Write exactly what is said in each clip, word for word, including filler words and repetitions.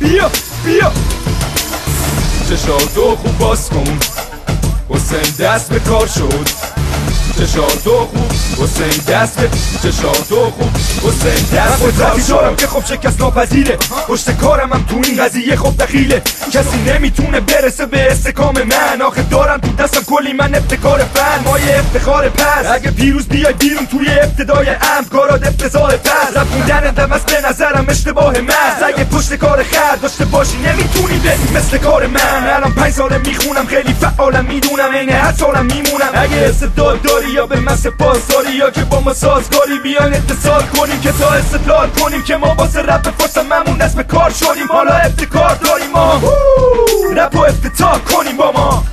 بیا بیا چشاتو خوب باز کن حسین دست به کار شد چشاتو خوب حسین دست به چشاتو خوب حسین دست به کار شد که خب شکست ناپذیره پشت کارم هم تو این قضیه خب دخیله کسی نمیتونه برسه به استحکام من آخه دارم تو دستم کلی من ابتکار فن مایه افتخار پس اگه پیروز بیای بیرون توی ابتدای ام کارات افتضاح پس رفوندن دم است به نظرم اشتباه محض اگه پشت کار خر داشته باشی نمیتونی بری مثل کار من الان پنج ساله میخونم خیلی فعالم میدونم عین هر سالم میمونم اگه استعداد داری یا به من سپاس داری یا که با ما سازگاری بیان اتصال کنیم که تا استدلال کنیم که ما واسه رپ فرصممون دست به کار شدیم حالا ابتکار داریم ما رپ و افتتاح کنیم با ما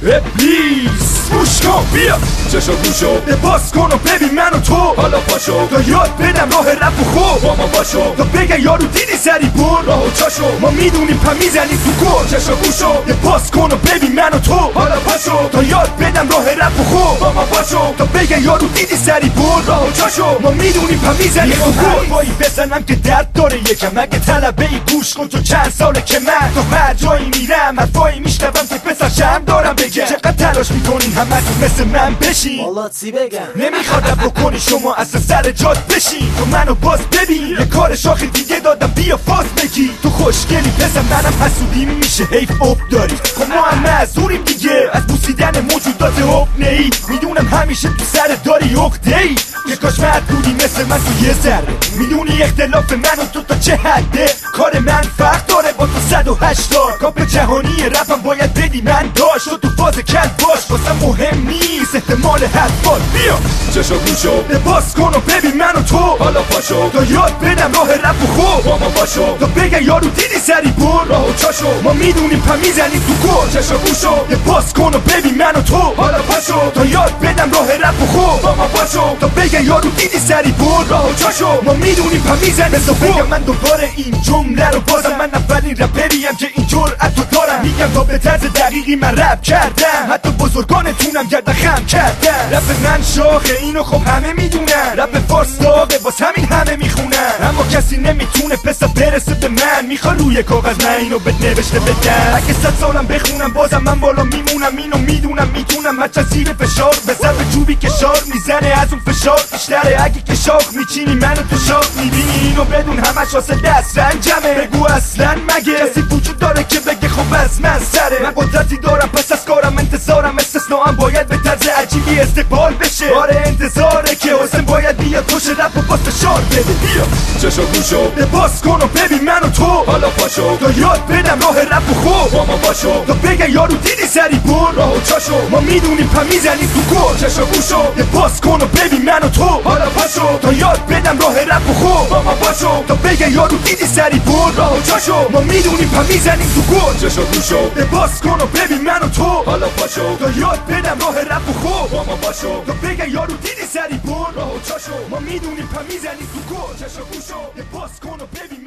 ابلیس گوش کن بیا چشا گوشو باز کن و ببین من و تو حالا پاشو تا یاد بدم راه رپ و خوب با ما باشو تا بگه یارو دیدی سری بر راه و چاشو ما میدونیم پا میزنیم تو گل چشا گوشو باز کن و ببین من و تو حالا پاشو تا یاد بدم راه رپ و خوب با ما باشو تا بگه یارو دیدی سری بر راه و چاشو ما میدونیم پا میزنیم تو گل وای بزنم که درد داره یکم اگه طلبه ای گوش کن تو چند ساله که من تو هر جایی میرم حرفایی میشنوم که پسر شرم دارم بگم چقدر تلاش میکنین همتون مثل من بشین والا چی بگم نمیخواد بکنی شما اصلا سر جات بشین تو منو باز ببین یه کار شاخ دیگه دادم بیا فاز بگی تو خوشگلی پسر منم حسودی میشه حیف اب داری خب ما هم معذوریم دیگه از بوسیدن موجودات اب نهی میدونم همیشه تو سر داری عقده ای که کاش مرد بودی مثل من تو یه ذره میدونی اختلاف من و تو تا چه حده کار من فرق داره با تو صد و هشتاد کاپ جهانی رپم باید بدی من داشت تو تو فاز کل باش واسه مهم نیست احتمال حدفال بیا چشا گوشو باز کن و ببین من و تو حالا پاشو تا یاد بدم راه رپ و خوب با ما باشو تا بگه یارو دیدی سری بر راه و چاشو ما میدونیم پا میزنیم تو گل چشا گوشو باز کن و ببین من و تو حالا پاشو تا یاد بدم راه رپ و خوب با ما باشو تا بگه یارو دیدی سری بر راه و چاشو ما میدونیم پا میزنیم بسا بگم من دوباره این جمله رو بازم من اولین رپریم که این جرأتو دارم میگم تا به طرز دقیقی من رپ کردم حتی بزرگانتونم گرد خم کردم رپ من شاخه اینو خب همه میدونن رپ فارس داغه باز همین همه میخونن اما کسی نمیتونه پسا برسه به من میخواد روی کاغذ من اینو به نوشته بدم اگه صد سالم بخونم بازم من بالا میمونم اینو میدونم میتونم مچه زیر فشار به ضرب چوبی که شار میزنه از اون فشار بیشتره اگه که شاخ میچینی منو تو شاخ میبینی اینو بدون همش واسه دست رنجمه بگو اصلا مگه کسی وجود داره که بگه خب از من سره من قدرتی دارم پس از کارم انتظارم استثناءم باید به طرز عجیبی استقبال بشه آره انتظاره که حسین باید بیاد پشت رپ و باز فشار بده بیا چشا گوشو باز کن و ببین من و تو حالا پاشو تا یاد بدم راه رپ و خوب با ما باشو تا بگه یارو دیدی سری بر راه و چاشو ما میدونیم پا میزنیم تو گل چشا گوشو باز کن و ببین من و تو حالا پاشو تا یاد بدم راه رپ و خوب با ما باشو تا بگه یارو دیدی سری بر راه و چاشو ما میدونیم پا میزنیم تو گل چشا گوشو باز کن و ببین من و تو حالا پاشو تا یاد بدم راه رپ و خوب با ما باشو تا بگه یارو دیدی سری بر راه و چاشو ما میدونیم پا میزنیم تو گل چشا گوشو باز کن و ببین